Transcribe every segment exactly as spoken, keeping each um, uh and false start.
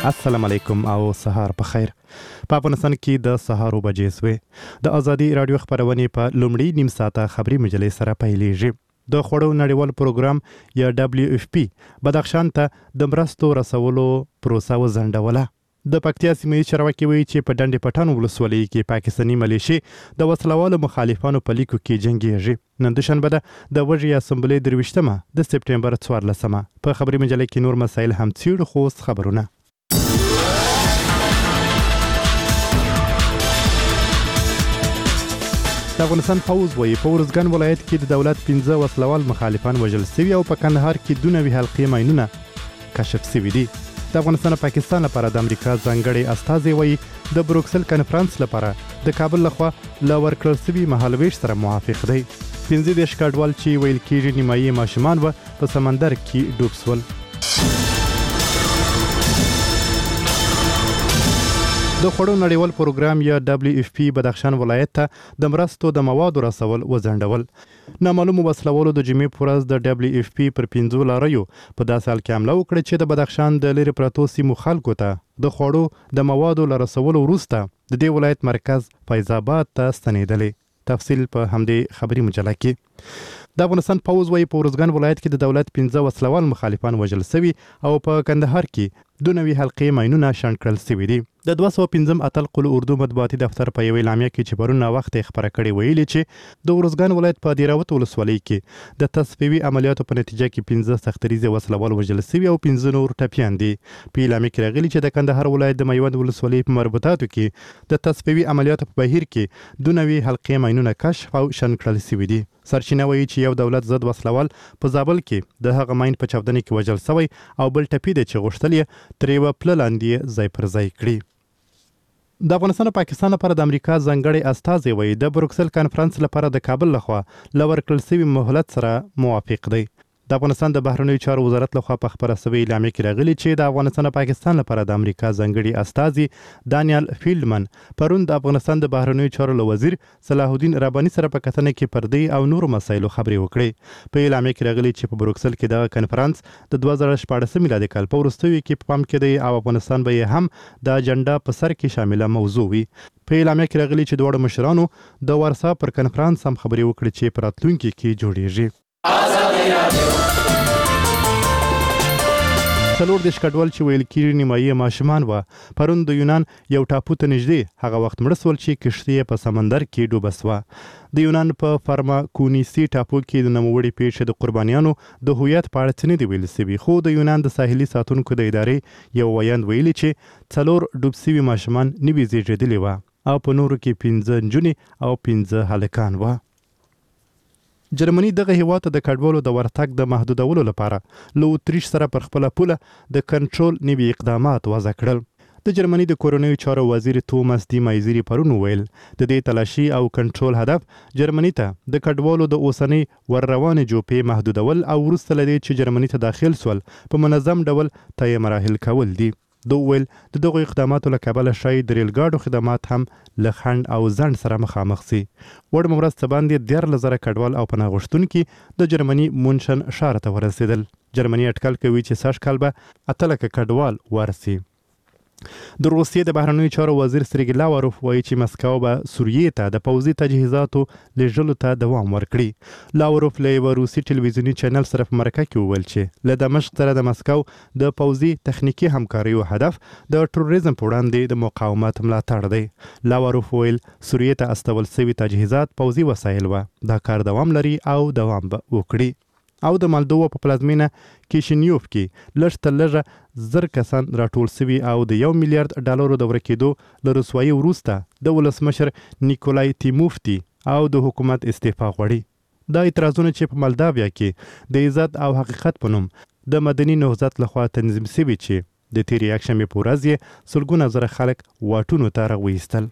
السلام علیکم او سهار په خیر. په افغانستان کې د سهار بجې سوې د ازادي رادیو خبرونه په لومړی نیم ساعته خبري مجلې سره پیلېږي. د خوړو نړیوال پروګرام یا دبليو اف پی بدخشان ته د مرستو رسولو پروسه وځنډوله. د پکتیا سیمې چارواکي وایي چې په ډنډ پټان ولسوالۍ کې پاکستاني ملیشي د وسلوالو مخالفانو په لیکو کې جنګیږي. نن دوشنبه ده د وږي اسمبلې درویشتمه د سپټمبر څوارلسمه. په خبري مجلې کې نور مسایل هم څیړو خو خبرونه. د افغانستان پوز وایي په ورزګان ولایت کې د دولت پنځه وسلوال مخالفان وژل شوي او په کندهار کې دوه نوي حلقې ماینونه کشف شوي دي. د افغانستان او پاکستان لپاره د امریکا ځانګړی استازی وایي د بروکسل کنفرانس لپاره د کابل لخوا له ورکړل شوي مهالویش سره موافق دی. پنځه دېرش کډوال چې ویل کېږي نیمایي ماشومان به په سمندر کې ډوب شول. د خوړو نړیوال پروګرام یا دبليو اف پی بدخشان ولایت ته د مرستو د موادو رسول وځنډول. نامعلومو وسلوالو د جمعې په ورځ د دبليو اف پی پر پنځو لاریو په داسې حال کې حمله وکړه چې د بدخشان د لرې پرتو سیمو خلکو ته د خوړو د موادو له رسولو وروسته د دې ولایت مرکز فیض آباد ته ستنېدلې. تفصیل په همدې خبري مجله کې. د افغانستان پوز وایي په ورزګان ولایت کې د دولت پنځه وسلوال مخالفان وژل شوي او په کندهار کې دوه نوي حلقې ماینونه شنډ کړل شوي دي. د دوه سوه پنځم اتل قل اردو مطبوعاتي دفتر په یوې اعلامیه کې چې پرون وخت یې خبره کړې ویلي چې د ورزګان ولایت په دیراوت ولسوالۍ کې د تصفیوي عملیاتو په نتیجه کې پنځه سختریزه وسلوال وژل شوي او پنځه نور ټپیان دي. په اعلامیه کې راغلي چې د کندهار ولایت د میوند ولسوالۍ په مربوطاتو کې د تصفیوي عملیاتو په بهیر کې دوه نوي حلقې ماینونه کشف او شنډ کړل شوي دي. سرچینه وایي چې یو دولت ضد وسلوال په زابل کې د هغه ماین په چاودنه کې وژل شوی او بل ټپي دی چې غوښتل یې ترې یوه پله لاندې ځای پر ځای کړي. د افغانستان او پاکستان لپاره د امریکا ځانګړی استازی وایي د بروکسل کنفرانس لپاره د کابل لخوا له ورکړل شوي مهلت سره موافق دی. د افغانستان د بهرنیو چارو وزارت لخوا په خبره شوې اعلامیه کې راغلي چې د افغانستان او پاکستان لپاره د امریکا ځانګړي استازي دانیال فیلډمن پرون د افغانستان د بهرنیو چارو له وزیر صلاح الدین رباني سره په کتنه کې پر دې او نورو مسایلو خبرې وکړې. په اعلامیه کې راغلي چې په بروکسل کې دغه کنفرانس د دوه زره شپاړسم میلادي کال په وروستیو کې په پام کې دی او افغانستان به یې هم د اجنډا په سر کې شامله موضوع وي. په اعلامیه کې راغلي چې دواړو مشرانو د ورسا پر کنفرانس هم خبرې وکړې چې په راتلونکي کې جوړیږي. څلور دېرش کډوال چې ویل کېږي نیمایي ماشومان وه پرون د یونان یو ټاپو ته نږدې هغه وخت مړه شول چې کښتۍ یې په سمندر کې ډوبه شوه. د یونان په فرماکونیسي ټاپو کې د نوموړې پیښې د قربانیانو د هویت په اړه څه نه دي ویل شوي خو د یونان د ساحلي ساتونکو د ادارې یو ویاند ویلي چې څلور ډوب شوي ماشومان نوي زیږېدلي وه او په نورو کې پنځه نجونې او پنځه هلکان وه. جرمني دغه هیواد ته د کډوالو د ورتګ د محدودولو لپاره له اتریش سره پر خپله پوله د کنټرول نوي اقدامات وضع کړل. د جرمني د کورنیو چارو وزیر توماس دی مایزری پرون وویل د دې تلاشي او کنټرول هدف جرمني ته د کډوالو د اوسنۍ ور روانې جوپې محدودول او وروسته له دې چې جرمني ته داخل سول په منظم ډول طی مراحل کول دي. دوی ویل د دغو اقداماتو له کبله ښایي د ریل ګاډو خدمات هم له خنډ او ځنډ سره مخامخ شي. وړمه ورځ څه باندې دیارلس زره کډوال او پناه غوښتونکي د جرمني مونشن ښار ته ورسېدل. جرمني اټکل کوي چې سږ کال به اته لکه کډوال ورسي. د روسیې د بهرنیو چارو وزیر سرګی لاوروف وایي چې مسکو به سوریې ته د پوځي تجهیزاتو لیږلو ته دوام ورکړي. لاوروف له یوه روسي ټلویزیوني چینل سره په مرکه کې وویل چې له دمشق سره د مسکو د پوځي تخنیکي همکاریو هدف د ټروریزم په وړاندې د مقاومت ملاتړ دی. لاوروف ویل سوریې ته استول شوي تجهیزات پوځي وسایل وه. دا کار دوام لري او دوام به وکړي. او د مالدووا په پلازمینه کیشینیوف کې لږ تر لږه زر کسان راټول شوي او د یو میلیارډ ډالرو د ورکېدو له رسوایي وروسته د ولسمشر نیکولای تیموفتی او د حکومت استعفا غواړي. دا اعتراضونه چې په مالداویا کې د عزت او حقیقت په نوم د مدني نهضت لخوا تنظیم شوي چې د تېرې یکشنبې په ورځ یې سلګونه زره خلک واټونو ته راوایستل.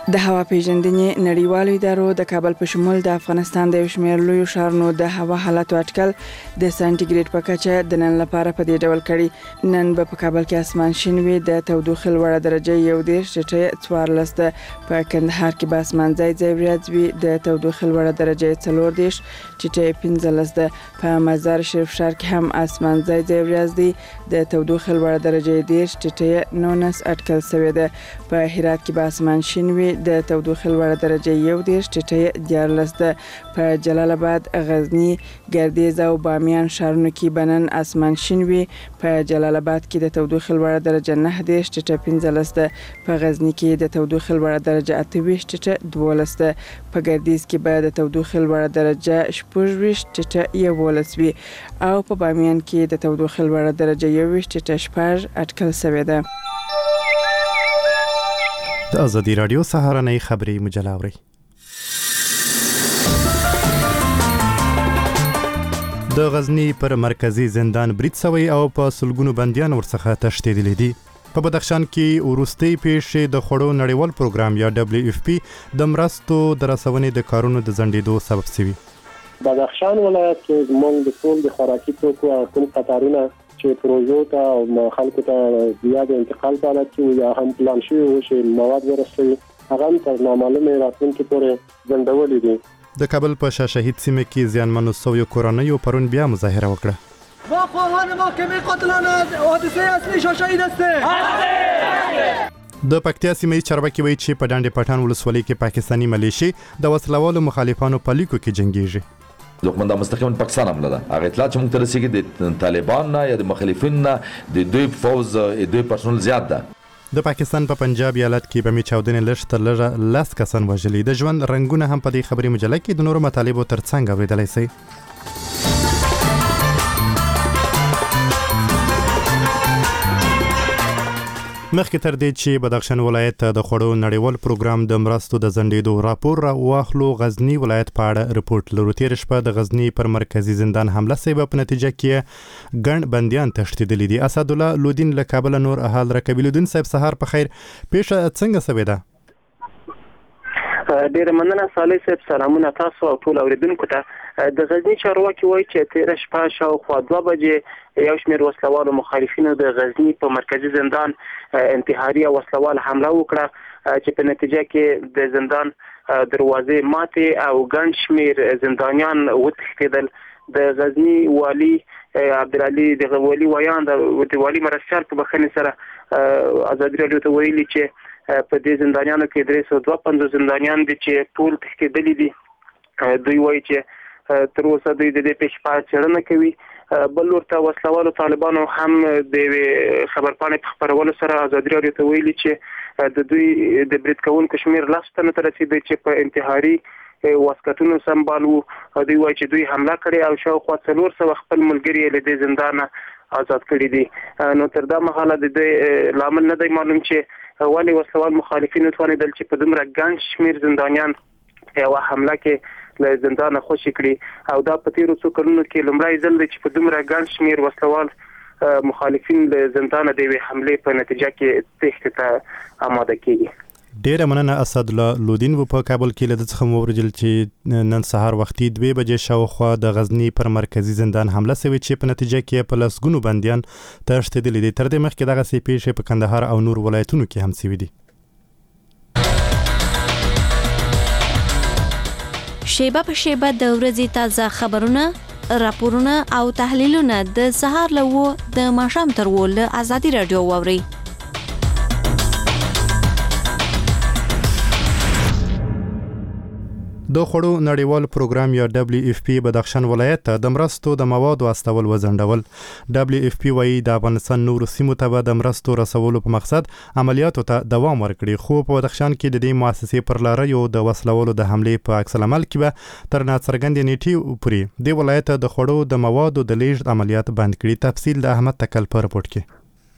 د هوا پیژندنې نړیوالو ادارو د کابل په شمول د افغانستان د یو شمېر لویو ښارونو د هوا حالت اټکل د سانتیګریډ په کچه د نن لپاره په دې ډول کړي. نن به په کابل کې اسمان شین وي، د تودوخې لوړه درجه یو دېرش ټیټه څوارلس ده. په کندهار کې به اسمان ځای ځای وریځ وي، د تودوخې لوړه درجه څلور دېرش ټیټه پنځلس ده. په مزار شریف ښار کې هم اسمان ځای ځای وریځ دی، د تودوخې لوړه درجه دېرش ټیټه نولس اټکل شوې ده. په هرات کې به اسمان شین وي، د تودوخې لوړه درجه یو دېرش ټیټه دیارلس ده. په جلال آباد، غزنی، ګردیز او بامیان ښارونو کې به نن اسمان شین وي. په جلال آباد کې د تودوخې لوړه درجه نه دېرش ټیټه پنځلس ده. په غزنی کې د تودوخې لوړه درجه اته ویشت ټیټه دولس ده. په ګردیز کې به د تودوخې لوړه درجه شپږ ویشت ټیټه یولس وي او په بامیان کې د تودوخې لوړه درجه یو ویشت ټیټه شپږ اټکل شوې ده. د ازادي رادیو سهارنۍ خبری مجله اوري. د غزنی پر مرکزی زندان برید سوی او په سلګونو بنديان ورڅخه تښتیدلي دي. په بدخشان کې وروستي پیښې د خوړو نړیوال پروګرام یا دبليو اف پی د مرستو د رسونې د کارونو د ځنډېدو سبب شوی. بدخشان ولایت کې موږ د ټول د خوراکي توکو او کوم قطارونه چې پروژو ته او خلکو ته زیات انتقال پاله چې یا هم پلان شوی و چې مواد ورسوي هغه تر نامعلومه راتلونکي پورې ځنډولې دي. د کابل په شاه شهید سیمه کې زیانمنو سویو کورنیو پرون بیا مظاهره وکړه. ما خواهان محکمه قاتلان حادثه اصلی شاه شهید هستیم. د پکتیا سیمه چارواکي وایي چې په ډانډ پټان ولسوالۍ کې پاکستانی ملیشي د وسلوالو مخالفانو په لیکو کې جنگیږي. دښمن د مستقیما پاکستان حمله ده. هغه اطلاع چې موږ ته رسیږي د طالبان نه یا د مخالفین نه د دوی فوز دوی پرسونل زیات ده. د پاکستان په پنجاب ایالت کې بمي چاودنې لږ تر لږه لاس کسان وژلي. د ژوند رنگونه هم په دې خبري مجله کې د نورو مطالبو ترڅنګ اوریدلای شي. مخکې تر دې چې بدخشان ولایت ته د خوړو نړیوال پروګرام د مرستو د ځنډېدو راپور واخلو، غزنی ولایت په اړه رپورټ لرو. تېره شپه د غزنی پر مرکزی زندان حمله شوې په نتیجه کې ګڼ بندیان تښتېدلي دي. اسدالله لودین له کابل نور احال راکوي. لودین صاحب سهار په خیر. پیښه څنګه شوې ده؟ ډیره مننه صالح صاحب. سلامونه تاسو او ټول اوریدونکو ته. د غزنی چارواکي وایي چې تېره شپه شاوخوا دوه بجې یو شمېر وسلوالو مخالفینو د غزنی په مرکزی زندان انتحاري او وسلوال حمله وکړه چې په نتیجه کې د زندان دروازې ماتې او ګڼ شمېر زندانیان وتښتېدل. د غزنی والي عبدالعلي د والي ویان د والي مرستیال په بخښنې سره ازادي راډیو ته ویلي چې په دې زندانیانو کې درې سوه دوه پنځوس زندانیان دي چې ټول تښتېدلي دي. دوی وایي چې تر اوسه دوی د دې پیښې په اړه څېړنه کوي. بل ورته وسلوالو طالبانو هم د یوې خبرپاڼې په خپرولو سره ازادي راډیو ته ویلي چې د دوی د برید کوونکو شمېر لس تنو ته رسېدی چې په انتحاري واسکټونو سمبال وو. دوی وایي چې دوی حمله کړې او شاوخوا څلور سوه خپل ملګري یې له دې زندانه آزاد کړي دي. نو تر دا مهاله د دې لامل نه دی معلوم چې ولې وسلوال مخالفین وتوانېدل چې په دومره ګڼ شمېر زندانیان په یوه حمله کې له زندانه خوشي کړي او دا په تېرو څو کلونو کې لومړی ځل دی چې په دومره ګڼ شمېر وسلوال مخالفین له زندانه د یوې حملې په نتیجه کې تېښتې ته آماده کېږي. ډیره مننه اسدالله لودین و په کابل کې له څخه موردل چې نن سهار وختي دوه بجې شاوخوا د غزنی پر مرکزی زندان حمله شوې چې په نتیجه کې په لسګونو بندیان تښتېدلي دي. تر دې مخکې دغه سي پیښې په کندهار او نور ولایتونو کې هم شوې دي. شیبه په شیبه د ورځې تازه خبرونه، راپورونه او تحلیلونه د سهار له و د ماښام تر و له ازادي راډیو واورئ. د خوړو نړیوال پروګرام یا دبليو اف پی بدخشان ولایت ته د مرستو د موادو استول وزندول. دبليو اف پی وایي د افغانستان نورو سیمو ته د مرستو رسولو په مقصد عملیاتو ته دوام ورکړي، خو په بدخشان کې د دې مؤسسې پر لاریو د وسلوالو د حملې په عکس العمل کې به تر ناڅرګندې نیټې پورې د ولایت د خوړو د موادو د لیږد عملیات بند کړي. تفصیل د احمد تکل په رپورټ کې.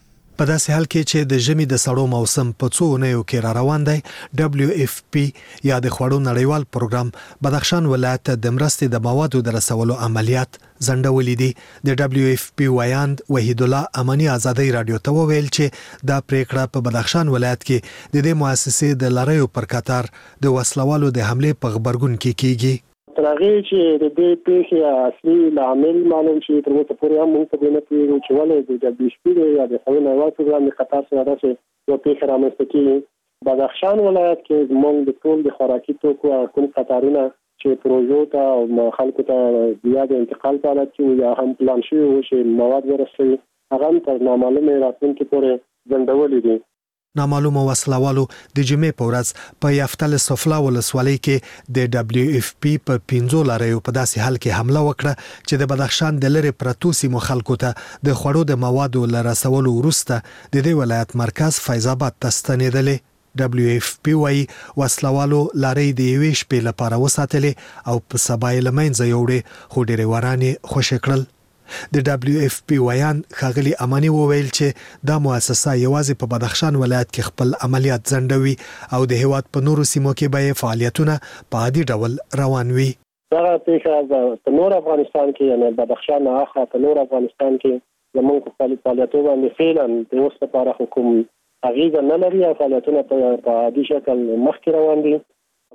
په داسې حال کې چې د ژمي د سړو موسم په څو اونیو کې را روان دی، دبليو اف پی یا د خوړو نړیوال پروګرام بدخشان ولایت ته د مرستې د موادو د رسولو عملیات ځنډولې دي. د دبليو اف پی ویاند وحید الله امانی ازادي رادیو ته وویل چې دا پریکړه په بدخشان ولایت کې د دې مؤسسې د لړیو پر کتار د وسلوالو د حمله په خبرګون کې کیږي. تر هغه چې د دې پیښې اصلي عامل معلوم شي تر اوسه پورې هم موږ په دې نه پوهیږو چې ولې د دبليو اف پی یا د خوړو نړیوال پروګرام د قطار سره راځي یو پیښه رامنځته کیږي. بدخشان ولایت کې موږ د ټول د خوراکي توکو کوم قطارونه چې پروژو ته او خلکو ته بیا د انتقال په حالت کې یا هم پلان شوي وو چې مواد ورسوي هغه تر نامعلومه راتلونکي پورې ځنډولې دي. نامعلومه وسلوالو د جمعې په ورځ په یافتل سفلا ولسوالۍ کې د دبليو اف پی په پنځو لارېو په داسې حال کې حمله وکړه چې د بدخشان د لری پرتو سیمو خلکو ته د خوړو د موادو لرسولو وروسته د دې ولایت مرکز فیض آباد ته ستنېدلې. دبليو اف پی وايي وسلوالو لارې د یوې شپې لپاره وساتلې او په سبا یې له منځه یوړې، خو ډېرې ورانې خوشې کړل. د دبليو اف پی ویان ښاغلي امانی وویل چې دا مؤسسه یوازې په بدخشان ولایت کې خپل عملیات ځنډوي او د هیواد په نورو سیمو کې به فعالیتونه په عادي ډول روان وي. دا پیښه په نور افغانستان کې یعنی بدخشان نه اخا په نور افغانستان کې زموږ په فعالیتونو باندې فعلا د اوس لپاره حکومت اغیزه نه لري او فعالیتونه په عادي شکل مخکې روان دي.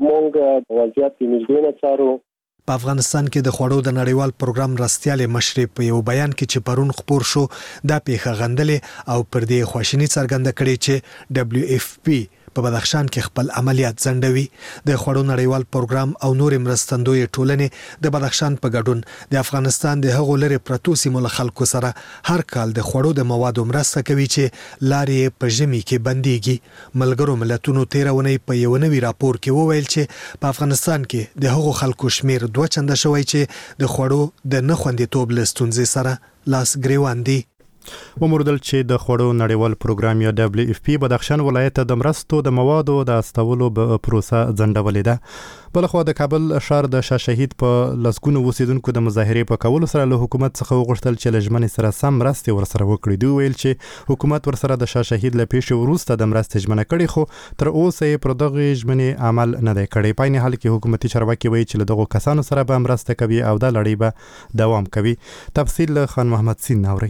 موږ وضعیت په نږدې نه څارو. په افغانستان کې د خوړو د نړیوال پروګرام رستيالې مشري په یو بیان کې چې پرون خبر شو دا پیښه غندلې او پر دې خواشینی څرګنده کړې چې دبليو اف پی په بدخشان کې خپل عملیات ځنډوي. د خوړو نړیوال پروګرام او نور مرستندوی ټولنې د بدخشان په ګډون د افغانستان د هغو لري پرتو سیمو خلکو سره هر کال د خوړو د موادو مرسته کوي چې لارې په ژمي کې بنديږي. ملګرو ملتونو تیرونې په یو نوي راپور کې وویل چې په افغانستان کې د هغو خلکو شمیر دوه چنده شوی چې د خوړو د نه خوندیتوب لستونزې سره لاس ګریوان دي. وموردل چې د خوړو نړیوال پروګرام یا دبليو اف پی بدخشان ولایت د مرستو د موادو د استولو په پروسه ځنډولې ده. بلخو د کابل ښار د شاه شهید په لسګونو اوسیدونکو د مظاهرې په کولو سره له حکومت څخه وغوښتل چې لجمن سره سم مرستې ورسره وکړي. دوی ویل چې حکومت ورسره د شاه شهید له پیښې وروسته د مرستې ژمنه کړې خو تر اوسه یې پر دغه ژمنې عمل نه دی کړی. په عین حال کې حکومتي چارواکي وایي چې له دغو کسانو سره به مرسته کوي او دا لړۍ به دوام کوي. تفصیل له خان محمد سین نوري.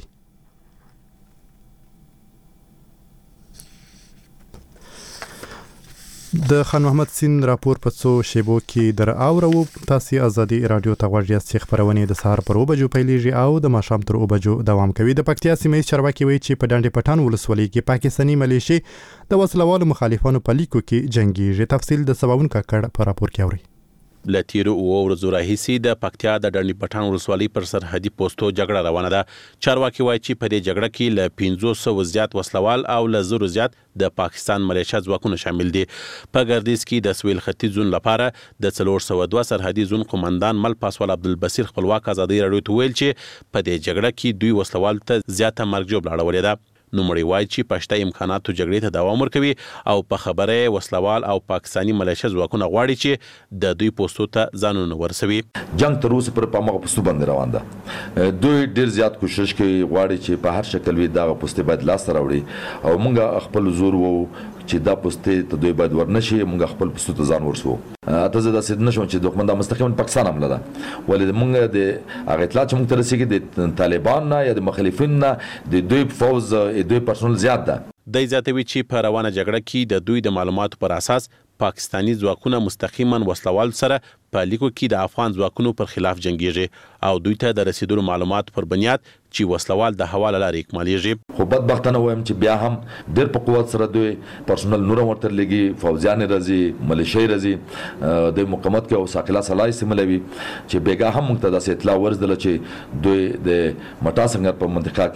د خان محمد سین راپور په څو شیبو کې در اورو. تاسو ازادي رادیو ته غوږ یاست. خبرونه د سهار پر وبجو پیلېږي او د ماښام تر وبجو دوام کوي. د پکتیا سیمې چارواکي وایي چې په ډانډې پټان ولسوالۍ کې پاکستاني ملیشي د وسلوالو مخالفانو په لیکو کې جنگيږي. تفصیل د سباون کاکړ په راپور کې اوري. لتیرو او ورځو راهیسي د پکتیا د ډنډ پټان ولسوالۍ پر سرحدي پوسټو جګړه روانه ده. چارواکي وایي چې په دې جګړه کې ل پنځه سوه زیات وسلوال او ل زرو زیات د پاکستان ملیشیا ځواکونه شامل دي. په ګردیز کې د سویل ختیځ زون لپاره د څلور سوه دوه سرحدي زون قومندان مل پاسوال عبدالبصیر خپلواک ازادي رادیو ته ویل چې په دې جګړه کې دوی وسلوال ته زیاته مرګ جوړ اړولې ده. نوموړي وایي چې پښته امکاناتو جګړې ته دوام ورکوي او په خبره وسلوال او پاکستاني ملیشیا ځواکونه غواړي چې د دوی پوسټو ته ځانونه ورسوي. جنگ تر اوسه پر پامغه پوسټو باندې روان ده. دوی ډیر زیات کوشش کوي غواړي چې په هر شکل وي دا پوسټه باید لاس راوړي او موږ خپل زور وو چې دا پوسټه ته دوی باید ورنشي. موږ خپل پوسټو ته ځان ورسو. اته زه د سید نشم چې دوکمنده مستقیما پاکستان عمله ده. ولې موږ د هغه اطلاع چې موږ ته رسیږي د طالبان نه یا د مخالفین نه د دوی فوز دوی پرسونل زیات ده. د زیاتوي چې په روانه جګړه کې د دوی د معلوماتو پر اساس پاکستانی ځواکونه مستقیما وسلوال سره په لیکو کې د افغان ځواکونو پر خلاف جنگيږي او دوی ته د رسیدلو معلومات پر بنیاد چې وسلوال د حواله لري اکمالېږي. خو بدبختانه وایم چې بیا هم ډېر په قوت سره دوی پرسونل نور ورته لګي فوجیان راځي ملیشي راځي د مقاومت کې او ساقلا سلای سیملوي چې بیګا هم موږ ته د اطلاع ورزدل چې دوی د مټا څنګه په منطقه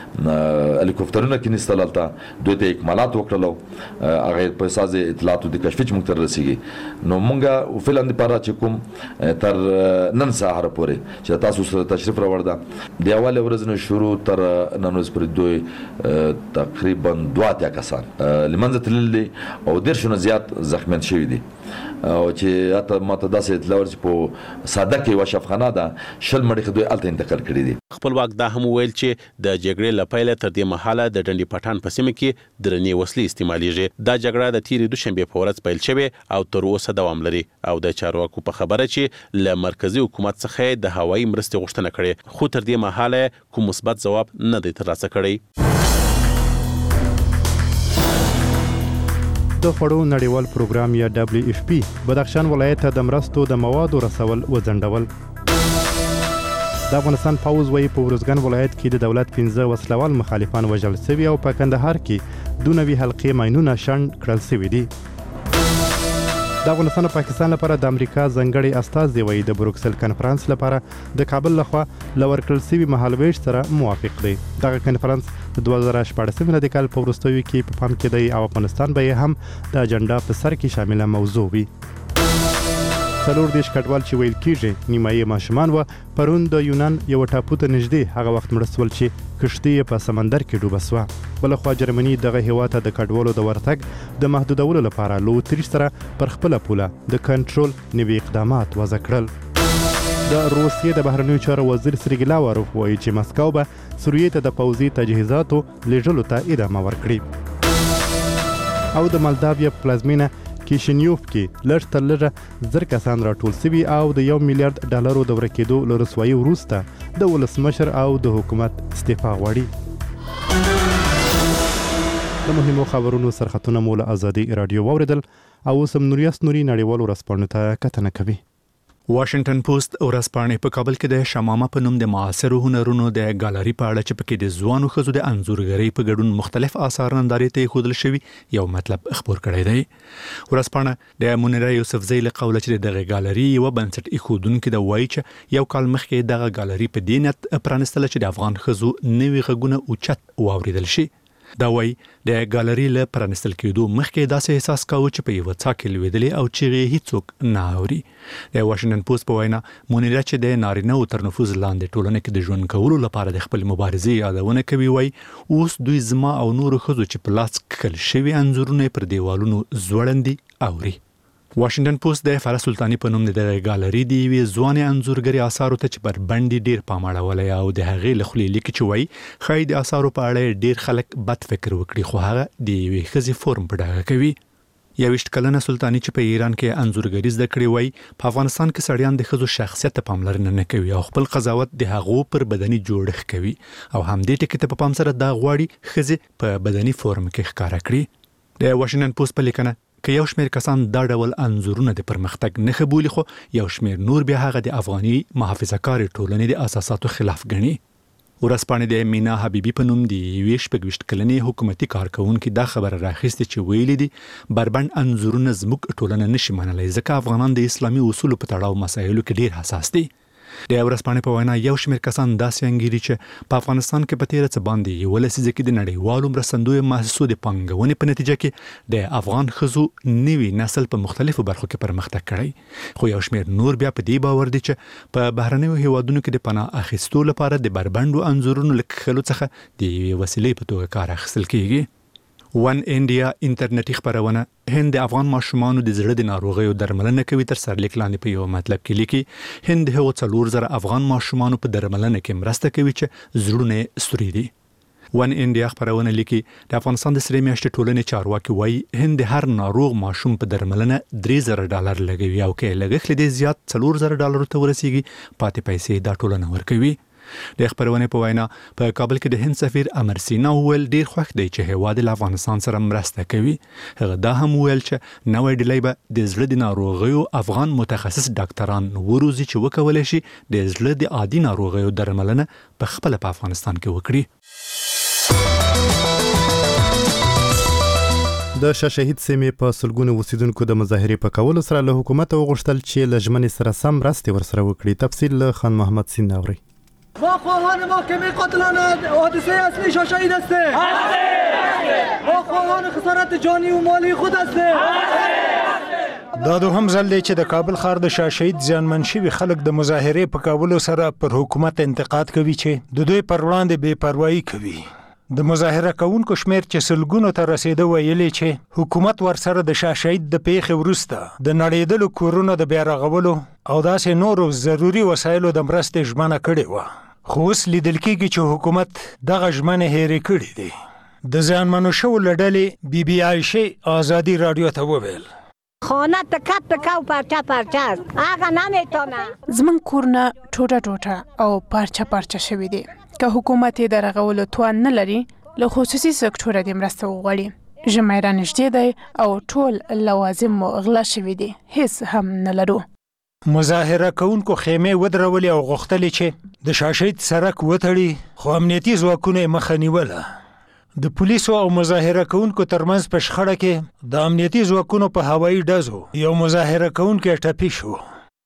کې هلیکوپټرونه کې نستلالته دوی ته اکمالات وکړلو هغه په اساس اطلاعاتو د کشف موږ ته رسیږي. نو موږ فعلا د پاره چې کوم تر نن سهار پورې چې تاسو سره تشریف راوړل د اول ورځ نه شروع تر نن ورځ پورې دوی تقریبا دوه اتیا کسان لمنځه تللي او ډېر شونه زیات زخمیان شوي دي. او چې اته ماته داسې اطلاع ورچ په ساده کې وشفخانه ده شل مړي خدای الته انتقال کړی دي. خپلواک دا هم ویل چې د جګړې لپاره تر دې مهاله د ډنډي پټان په سیمه کې درنې وسلې استعمالېږي. دا جګړه د تیرې دوشنبه په ورځ پیل شوه او تر اوسه دوام لري او د چارواکو په خبره چې له مرکزی حکومت څخه د هوایي مرستې غوښتنه کړې خو تر دې مهاله کوم مثبت ځواب نه دی ترلاسه کړی. د خوړو نړیوال پروګرام یا دبليو اف پی بدخشان ولایت ته د مرستو د موادو رسول وځنډول. د افغانستان پوز وایي په ورزګان ولایت کې د دولت پنځه وسلوال مخالفان وژل شوي او په کندهار کې دوه نوي حلقې ماینونه شنډ کړل شوي دي. د افغانستان او پاکستان لپاره د امریکا ځانګړي استازي وایي د بروکسل کنفرانس لپاره د کابل لخوا لور کړل شوي مهالویش سره موافق دي. دغه کنفرانس د دوه زره شپږ میلادي کال په وروستیو کې په پام کې دی او افغانستان به هم د اجنډا په سر کې شامله موضوع وي. څلور دیش کډوال چې ویل کېږي نیمایي ماشومان و پرون د یونان یو ټاپو ته نږدې هغه وخت مړه شول چې کشتۍ په سمندر کې ډوبه شوه. بلخوا جرمني دغه هیواد ته د کډوالو د ورتګ د محدودولو لپاره له اتریش سره پر خپله پوله د کنټرول نوي اقدامات وضع کړل. د روسیې د بهرنیو چارو وزیر سرګی لاوروف وایي چې مسکو به سوریې ته د پوځي تجهیزاتو لیږلو ته ادامه ورکړي. او د مالداویا پلازمینه کیشنیوف کې لږ تر لږه زر کسان راټول شوي او د یو میلیارډ ډالرو د ورکېدو له رسوایي وروسته د ولسمشر او د حکومت استعفا غواړي. د مهمو خبرونو سرخطونه مو له ازادي رادیو واوریدل او اوس هم نوریاس نوري نړیوالو ورځپاڼو ته کتنه کوي. واشنگټن پوسټ ورځپاڼې په کابل کې د شمامه په نوم د معاصرو هنرونو د ګالري په اړه چې پکې د ځوانو ښځو د انځورګرۍ په ګډون مختلف آثار نندارې ته ښودل شوي یو مطلب خبر کړی دی. ورځپاڼه د منیره یوسفزۍ له قوله چې دغه ګالري یو بنسټ ایښودونکې د وایي چې یو کال مخکې دغه ګالري په دې نیت پرانستله چې د افغان ښځو نوي غږونه اوچت واوریدل شي. دا وایي د ګالري له پرانستل کېدو مخکې داسې احساس کاوه چې په یوه څا کې لوېدلې او چیغې هیڅوک نه اوري. د واشنګټن پوسټ په وینا منیره چې د نارینه‌و تر نفوذ لاندې ټولنه کې د ژوند کولو لپاره د خپل مبارزې یادونه کوي وایي اوس دوی زما او نورو ښځو چې په لاس کښل شوي انځورونه پر دیوالونو ځوړندي اوري. واشنګټن پوسټ د فرح سلطاني په نوم د ګالري دی وی ځواني انځورګري آثارو ته چې پر باندې ډیر پام اړولای او د هغې له خولې لیکي چې وایي خای د آثارو په اړه ډیر خلک بد فکر وکړي خو هغه د یوې ښځې فورم په ډاګه کوي. یویشت کلنه سلطاني چې په ایران کې انځورګري زده کړې وایي په افغانستان کې سړیان د ښځو شخصیت ته پاملرنه نه کوي او خپل قضاوت د هغو پر بدني جوړښت کوي او همدې ټکي ته په پام سره دا غواړي ښځې په بدني فورم کې ښکارا کړي. د واشنګټن پوسټ په لیکنه که یو شمېر کسان دا ډول انځورونه د پرمختګ نښه بولي خو یو شمېر نور بیا هغه د افغاني محافظه کارې ټولنې د اساساتو خلاف ګڼي. ورځپاڼې د مینا حبیبي په نوم د یوې شپږویشت کلنې حکومتي کارکونکي دا خبره راخیستې چې ویلي دي بربند انځورونه زموږ ټولنه نشي منلی ځکه افغانان د اسلامي اصولو په تړاو مسایلو کې ډیر حساس دي. د ورځپاڼې په وینا یو شمېر کسان داسې انګیري چې په افغانستان کې په تیره څه باندې یو لسیزه کې د نړیوالو مرستندویو مؤسسو د پانګونې په نتیجه کې د افغان ښځو نوي نسل په مختلفو برخو کې پرمختګ کړی خو یو شمېر نور بیا په دې باور دي چې په بهرنیو هیوادونو کې د پناه اخیستو لپاره د بربندو انځورونو له کښلو څخه د یوې وسیلې په توګه کار اخیستل کیږي. ون انډیا انټرنیټي خبرونه هند د افغان ماشومانو د زړه د ناروغیو درملنه کوي تر سرلیک لاندې په یو مطلب کې لیکي هند هغو څلور زره افغان ماشومانو په درملنه کې مرسته کوي چې زړونه ستوري دي. ون انډیا خبرونه لیکي د افغانستان د سړي میاشتې ټولنې چارواکي وایي هند د هر ناروغ ماشوم په درملنه درې زره ډالر لګوي او کې لګښت لدې زیات څلور زره ډالر ته ورسیږي پاتې پیسې دا ټولنه ورکوي. د خبرونه په وینا په کابل کې د هند سفیر امر سینا ویل ډیر خوښ دی چې هیواد له افغانستان سره مرسته کوي. هغه دا هم ویل چې نوې ډلې به د زړه د ناروغیو افغان متخصص ډاکټران وروزي چې وکولای شي د زړه د عادي ناروغیو درملنه په خپل په افغانستان کې وکړي. د شاه شهید سیمې په سلګونو اوسیدونکو د مظاهرې په کولو سره له حکومت وغوښتل چې له ژمنې سره سم مرستې ورسره وکړي. تفصیل له خان محمد سین اوري. ما خواهان محکمه قاتلان حادثه اصلی شاه شهید هستیم. ما خواهان خسارت جانی و مالی خود هستیم. دا دوهم ځل دی چې د کابل ښار د شاه شهید زیانمن شوي خلک د مظاهرې په کولو سره پر حکومت انتقاد کوي چې د دوی پر وړاندې بې پروایي کوي. د مظاهره کوونکو شمیر چې سلګونو ته رسیده ویلي چې حکومت ورسره د شاه شهید د پیښې وروسته د نړیدلو کورونو د بیا رغولو او داسې نورو ضروري وسایلو د مرستې ژمنه کړې وه، خو اوس لیدل کېږي چې حکومت دغه ژمنې هېرې کړې دي. د زیانمنو شوو له ډلې بي بي عایشې ازادي راډیو ته وویل خانه تکه تکه و پرچه پرچه است، هغه نمیتونه. زمون کورونه ټوټه ټوټه او پارچه پارچه شوي دي. که حکومت یې د رغولو توان نه لري، له خصوصي سکتوره دې مرسته وغواړي. ژمی را نږدې دی او ټول لوازم مو غلا شوي دي، هیڅ هم نه لرو. مظاهره کوونکو خیمې ودرولې او غوښتلې چې د شاه شهید سړک وتړي، خو امنیتي ځواکونو یې مخه نیوله. د پولیسو او مظاهره کوونکو ترمنځ په شخړه کې د امنیتي ځواکونو په هوایي ډزو یو مظاهره کوونکی ټپي شو.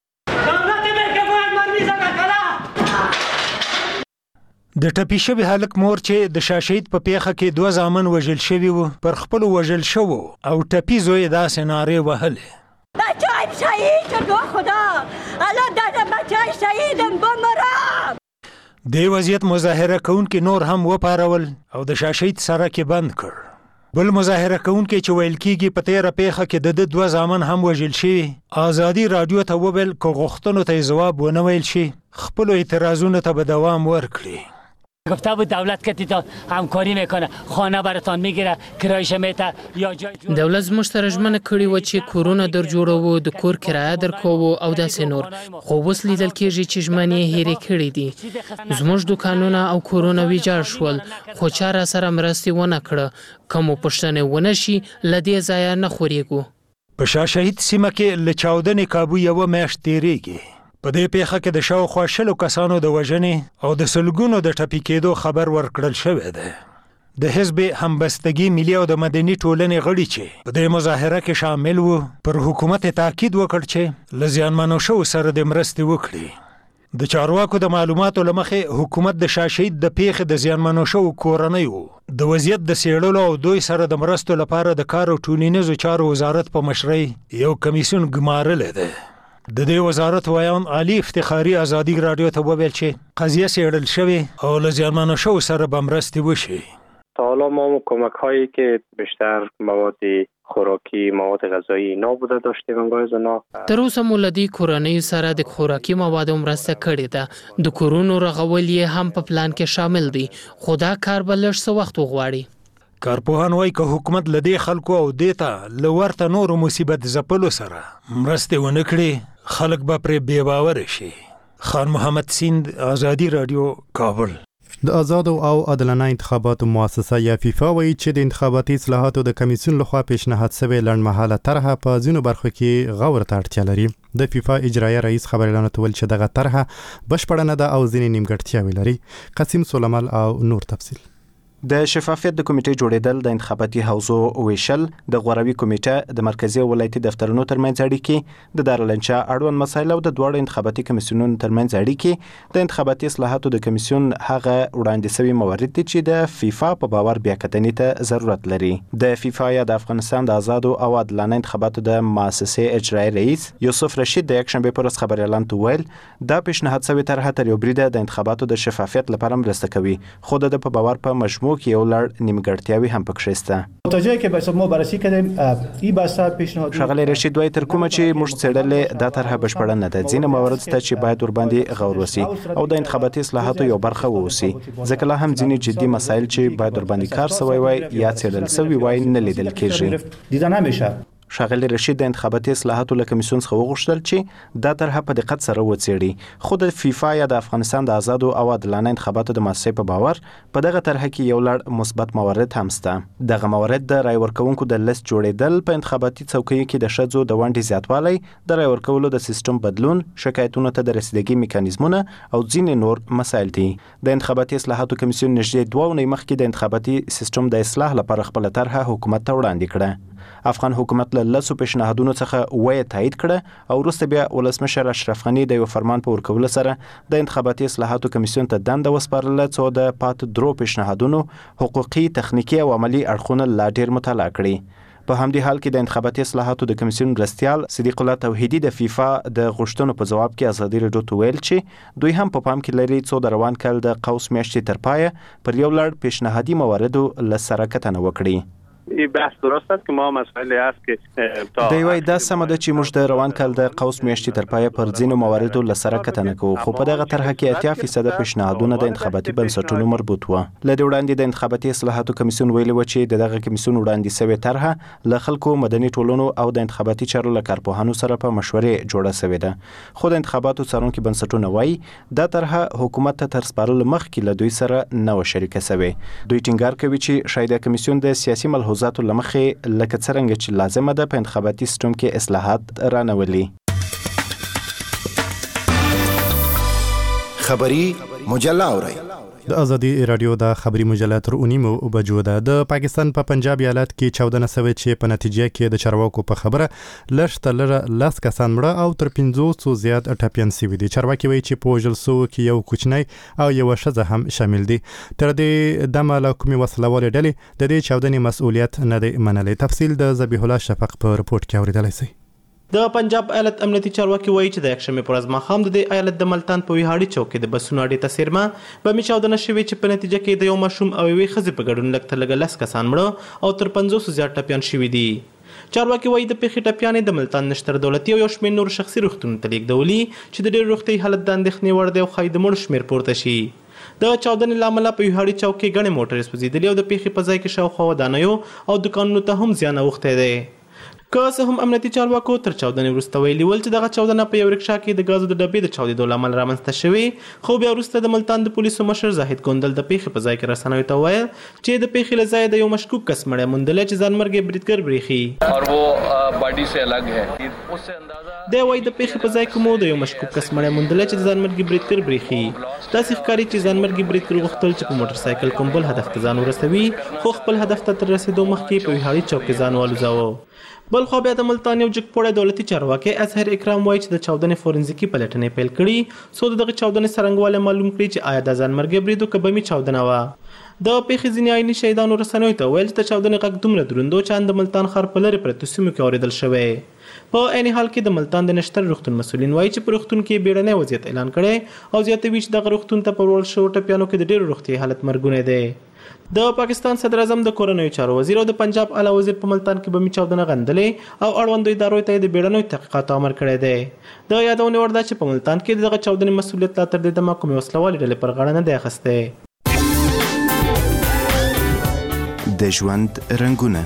د ټپي شوي هلک مور چې د شاه شهید په پیښه کې دوه زامن وژل شوي وو، پر خپلو وژل شوو او ټپي زوی یې داسې نارې وهلې بچه‌ام شهید شد و خدا، الان دادم بچه‌ای شهیدم بمرم. دې وضعیت مظاهره کوونکي نور هم وپارول او د شاه شهید سړک یې بند کړ. بل مظاهره کوونکی چې ویل کېږي په تېره پیښه کې د ده دوه زامن هم وژل شوي، ازادي راډیو ته وویل که غوښتنو ته یې ځواب ونه ویل شي، خپلو اعتراضونو ته به دوام ورکړي. گفته بود دولت که تا همکاری میکنه، خانه براتان میگیره، کرایش میته یا جای جور. دولت زموږ سره ژمنه کړې وه چې کورونه در جوړوو، د کور کرایه درکوو او داسې نور، خو اوس لیدل کېږي چې ژمنې یې هېرې کړې دي. زموږ دوکانونه او کورونه ویجاړ شول، خو چا را سره مرستې ونه کړه. که مو پوښتنې ونه شي، له دې ځایه نه خورېږو. په شاه شهید سیمه کې له چاودنې کابو یوه میاشت تېرېږي. په دې پیښه کې د شاوخوا شلو کسانو د وژنې او د سلګونو د ټپي کېدو خبر ورکړل شوی دی. د حزب همبستګي ملي او د مدني ټولنې غړي چې په دې مظاهره کې شامل وو، پر حکومت تاکید وکړ چې له زیانمنو شوو سره د مرستې وکړي. د چارواکو د معلوماتو له مخې حکومت د شاه شهید د پیښې د زیانمنو شوو کورنیو د وضعیت د څېړلو او دوی سره د مرستو لپاره د کار او ټولنیزو چارو وزارت په مشرۍ یو کمیسیون ګمارلی دی. د دې وزارت ویان علي افتخاري ازادي راډیو ته وویل چې قضیه څېړل شوې او له زیانمنو شوو سره به مرستې وشي. تا حالا ما کمک هایی که بیشتر مواد خوراکی، مواد غذایی نابوده داشتیم انگاز اونا. تر اوسه مو له دې کورنیو سره د خوراکي موادو مرسته کړې ده. د کورونو رغول یې هم په پلان کې شامل دي، خو دا کار به لږ څه وخت وغواړي. کارپوهان وایي که حکومت له دې خلکو او دې ته له ورته نورو مصیبت ځپلو سره مرستې ونه کړي، خلک به پرې بې باوره شي. خان محمد سیند، ازادي راډیو، کابل. د آزادو او عادلانه انتخاباتو مؤسسه یا فیفا وایي چې د انتخاباتي اصلاحاتو د کمیسیون لخوا پیشنهاد شوی لنډمهاله طرحه په ځینو برخو کې غور ته اړتیا لري. د فیفا اجرایه رئیس خبريالانو ته ویل چې دغه طرحه بشپړه نه ده او ځینې نیمګړتیاوې لري. قاسم سولمل او نور تفصیل. د شفافیت د کمیټې جوړېدل، د انتخاباتي حوزو ویشل، د غوروي کمیټه، د مرکزي او ولایتي دفترونو ترمنځ اړیکې، د دارالانشا اړوند مسایل او د دواړو انتخاباتي کمیسیونونو ترمنځ اړیکې، د انتخاباتي اصلاحاتو د کمیسیون هغه وړاندې شوي موارد دي چې د فیفا په باور بیاکتنې ته ضرورت لري. د فیفا یا د افغانستان د آزادو او عادلانه انتخاباتو د مؤسسې اجرایي رئیس یوسف رشید د یکشنبه پر ورځ خبريالانو ته ویل دا پیشنهاد شوی طرحه تر یو بریده د انتخاباتو د شفافیت لپاره مرسته کوي، خو د په باور په مجموع کې یو لړ نیمګړتیاوې هم پکې شته. تا جایی که به ما بررسی کردیم این بحث پیشنهاد ښاغلی رشید وایي تر کومه چې موږ څېړلې دا طرحه بشپړه نه ده. ځینې موارد شته چې باید ورباندې غور وسي او د انتخاباتي اصلاحاتو یو برخه واوسي، ځکه لا هم ځینې جدي مسایل چې باید ورباندې کار شوی وای یا څېړل شوي وای نه لیدل کېږي. دیده نمیشه. ښاغلی رشید د انتخاباتي اصلاحاتو له کمیسیون څخه وغوښتل چې دا طرحه په دقت سره وڅېړي، خو د فیفا یا د افغانستان د آزادو او عادلانه انتخاباتو د مؤسسې په باور په دغه طرحه کې یو لړ مثبت موارد هم شته. دغه موارد د رای ورکوونکو د لیست جوړېدل، په انتخاباتي څوکیو کې د ښځو د ونډې زیاتوالی، د رای ورکولو د سیستم بدلون، شکایتونو ته د رسیدګۍ میکانیزمونه او ځینې نور مسایل دي. د انتخاباتي اصلاحاتو کمیسیون نږدې دوه اونۍ مخکې د انتخاباتي سیستم د اصلاح لپاره خپله طرحه حکومت ته وړاندې کړه. افغان حکومت له لسو پیشنهادونو څخه وایي تایید کړه او وروسته بیا ولسمشر اشرف غني د یو فرمان په ورکولو سره د انتخاباتي اصلاحاتو کمیسیون ته دنده وسپارله څو د پاتې درو پیشنهادونو حقوقي، تخنیکي او عملي اړخونه لا ډېر مطالعه کړي. په همدې حال کې د انتخاباتي اصلاحاتو د کمیسیون مرستیال صدیق الله توحیدی د فیفا د غوښتنو په جواب کې ازادي راډیو ته ویل چې دوی هم په پام کې لري څو د روان کال د قوس میاشتې تر پایه پر یو لړ پیشنهادي مواردو له سره کتنه وکړي. این بحث درست است که ما مسئله است که دی وای دا سم ده چې موږ د روان کال د قوس میاشتې تر پایه پر ځینو مواردو له سره کتنه کوو، خو په دغه طرحه کې اتیا فیصد پیشنهادونه د انتخاباتي بنسټونو مربوط و. له دې وړاندې د انتخاباتي اصلاحاتو کمیسیون ویلي و چې د دغه کمیسیون وړاندې شوې طرحه له خلکو، مدني ټولنو او د انتخاباتي چارو له کارپوهانو سره په مشورې جوړه شوې ده، خو د انتخاباتو څارونکي بنسټونه وایي دا طرحه حکومت ته تر سپارلو مخکې له دوی سره نه و شریکه شوې. دوی ټینګار کوي چې شاید کمیسیون د سیاسي ملحوظاتو له مخې لکه څرنګه چې لازمه ده په انتخاباتي سیستم کې اصلاحات رانولي. خبری مجله اورئ. د ازادي رادیو د خبري مجله تر اونیمو بجو ده. د پاکستان په پنجاب ایالت کې چودنه سوي چې په نتیجه کې د چارواکو په خبره لږ تر لږه لاس کسان مړه او تر پنځوسو زیات ټپیان شوي دي. چارواکي وایي چې په وژل شوو کې یو کوچنی او یو ښځه هم شامل دي. تر دې دمه له کومې وسلوالې ډلې د دې چاودنې مسؤلیت نه دی منلی. تفصیل د ذبیح الله شفق په رپورټ کې اوریدلی شئ. د پنجاب ایالت امنیتي چارواکي وایي چې د یکشنبې پر ورځ ماښام د دې ایالت د ملتان په ویهاړي چوک کې د بسونو اډې ته څیرمه بمي چاودنه شوې چې په نتیجه کې د یو ماشوم او یوې ښځې په ګډون لږ تر لږه لس کسان مړه او تر پنځوسو زیات ټپیان شوي دي. چارواکي وایي د پیښې ټپیانې د ملتان نشتر دولتي او یو شمېر نور شخصي روغتونونو ته لیږدولي چې د ډېر روغتیایي حالت د اندېښنې وړ دی او ښایي د مړو شمېر پورته شي. د چاودنې له امله په ویهاړي چوک کې ګڼې موټرې سوځېدلې او د پیښې په ځای کې شاوخوا ودانیو او دوکانونو ته هم زیان اوښتی دی. که څه هم امنیتي چارواکو تر چاودنې وروسته ویلي ول چې دغه چاودنه په یو رکشا کې د ګازو د ډبې د چاودېدو له امله رامنځته شوې، خو بیا وروسته د ملتان د پولیسو مشر زاهد ګوندل د پیښې په ځای کې رسنیو ته وویل چې د پیښې له ځایه د یو مشکوک کس مړی موندلی چې ځانمرګي بریدګر برېښي. دی وایي د پیښې په ځای کې مو د یو مشکوک کس مړی موندلی چې د ځانمرګي بریدګر برېښي. داسې ښکاري چې ځانمرګي بریدګر غوښتل چې په موټر سایکل کوم بل هدف ته ځان ورسوي، خو خپل هدف ته تر رسېدو مخکې په ویهاړي چوک کې ځان والوځاوه. بل خو بیا د ملتان یو جګپوړی دولتي چارواکی اظهر اکرام وایي چې د چاودنې فورنزیکي پلټنې پیل کړي څو د دغه چاودنې څرنګوالی معلوم کړي چې آیا دا ځانمرګي برید و که بمي چاودنه وه. د پیښې ځینې عیني شهیدانو رسنیو ته ویل چې د چاودنې غږ دومره دروند و چې ان د ملتان ښار په لرې پرتو سیمو کې اورېدل شوی. په عین حال کې د ملتان د نشتر روغتون مسؤلین وایي چې په روغتون کې بیړنی وضعیت اعلان کړی او زیاتوي چې دغه روغتون ته په وړل شوو ټپیانو کې د ډېرو روغتیایي حالت مرګونی دی. د پاکستان صدر اعظم د کورنیو چارو وزیر او د پنجاب اعلی وزیر په ملتان کې بمي چاودنه غندلې او اړوندو ادارو ته د بیړنیو تحقیقاتو امر کړی دی. د یادونې وړ ده چې په ملتان کې دغه چاودنې مسؤلیت لا تر دې دمه کومې وسلوالې ډلې پر غاړه نه دی اخیستی. د ژوند رنګونه.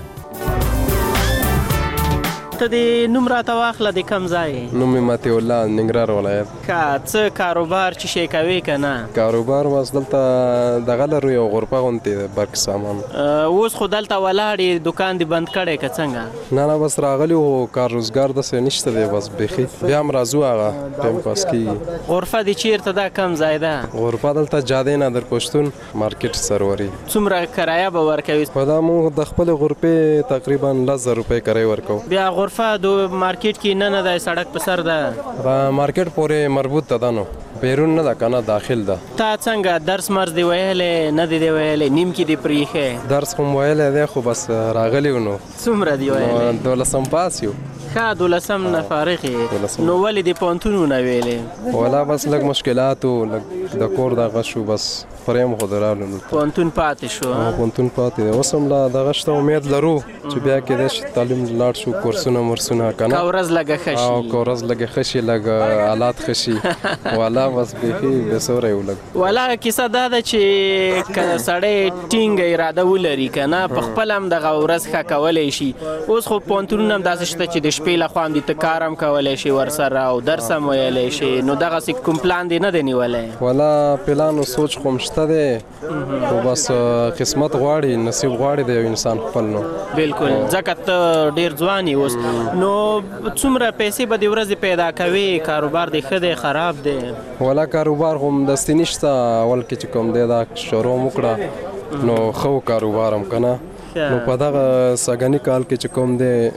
ته د نوم راته واخله د کم ځای؟ نوم مې مطیع الله، ننګرهار ولایت. که څه کاروبار چې شی کوې که نه؟ کاروبار بس دلته دغه لرو یو غرفه غوندې د برق سامان. اوس خو دلته ولاړ یې دوکان دې بند کړی که څنګه؟ نه نه بس راغلي وو، کار روزګار داسې نشته دی بس بیخي، بیا هم راځو هغه ټایم پاس کېږي. غرفه دې چیرته ده؟ کم ځای ده؟ غرفه دلته جادې نه در پښتون مارکیټ سروري. څومره کرایه به ورکوي؟ خو دا موږ د خپلې غرفې تقریبا لس زره روپۍ کرایه ورکوو. بیا غرفه د مارکیټ کې نه نه دی، سړک په سر ده؟ مارکیټ پورې مربوط ده نو بیرون نه ده که نه داخل ده. تا څنګه درس مرز دی ویلی نه دی دی ویلی نیم کې دی پرېښی؟ درس خو م ویلی دی خو بس راغلی و. نو څومره دی ویلی؟ دولسم پاس یو. ښه دولسم نه فارغ یې، نو ولې د پوهنتون ونه ویلې؟ والا بس لږ مشکلات و لږ د کور دغه شو بس فریم خو د راغلو دلته. پوهنتون پاتې شو؟ پوهنتون پاتې دی. اوس هم لا دغه شته امید لرو چې بیا کېدای شي تعلیم لاړ شو، کورسونه مرسونه که نه، که ورځ لږه ښه شي. او که ورځ لږه ښه شي، لږ حالات ښه شي. والا بس بیخي بېسوری و لږ. والا کیسه دا ده چې که سړی ټینګه اراده ولري که نه په خپله هم دغه ورځ ښه کولی شي. اوس خو پوهنتونونه هم داسې شته چې د شپې لخوا هم دې ته کار هم کولی شي ورسره او درس هم ویلی شي، نو دغسې کوم پلان دې نه دی نیولی؟ والا پلان و سوچ خو هم شته دی، خو بس قسمت غواړي، نصیب غواړي د یو انسان خپل. نو بلکل، ځکه ته ډېر ځوان یې اوس، نو څومره پیسې به د ورځې پیدا کوې؟ کاروبار دې ښه دی خراب دی؟ والا کاروبار خو همدستې نشته، اول کې چې کوم دی دا شروع م وکړه نو ښه کاروبار هم که نه، نو په دغه سږني کال کې چې کوم دی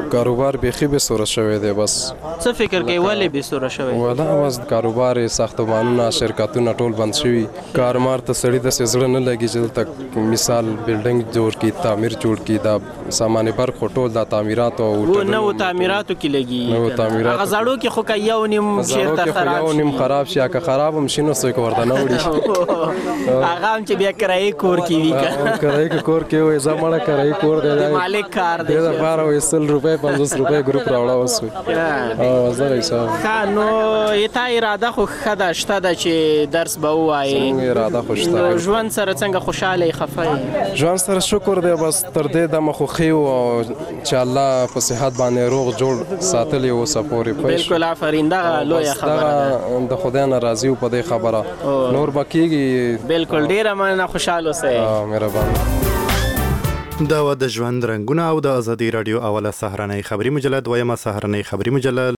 کاروبار بیخي به سوره شوی دی بس څه فکر کوي ولې به سوره شوی ولا بس کاروبار ساختمانونه شرکتونه ټول بند شوي کارمار ته سړی د زړه نه لګي چې دلته مثال بلډینګ جوړ کی تعمیر جوړ کی دا سامان برق ټول د تعمیرات او نو تعمیراتو کې لګي نو تعمیرات هغه زړو کې خو یو نیم شیرته خراب یو نیم خراب شي که خراب هم شي نو څوک ورته نه وړي هغه هم چې بیا کرایي کور کې وی کرایي کور کې وي زموږه کرایي کور دی مالک کار دی دا بار وي سل روپے پنځوس روپے ګروپ راوړا وسو او زره حساب نو ایته اراده خو خدا شته د چې درس به وایي اراده خو شته ژوند سره څنګه خوشاله خفای ژوند سره شکر دی بس تر دې د مخوخي او چې الله په صحت باندې روغ جوړ ساتلی او سپوري پېښ بالکل آفرین دا لوی خبره د خدای ناراضي په دې خبره نور بکیږي بالکل ډیره مننه خوشاله اوسئ مهربان دا و د ژوند رنگونه او د ازادي رادیو اوله سهارنۍ خبری مجله دویمه سهارنۍ خبری مجله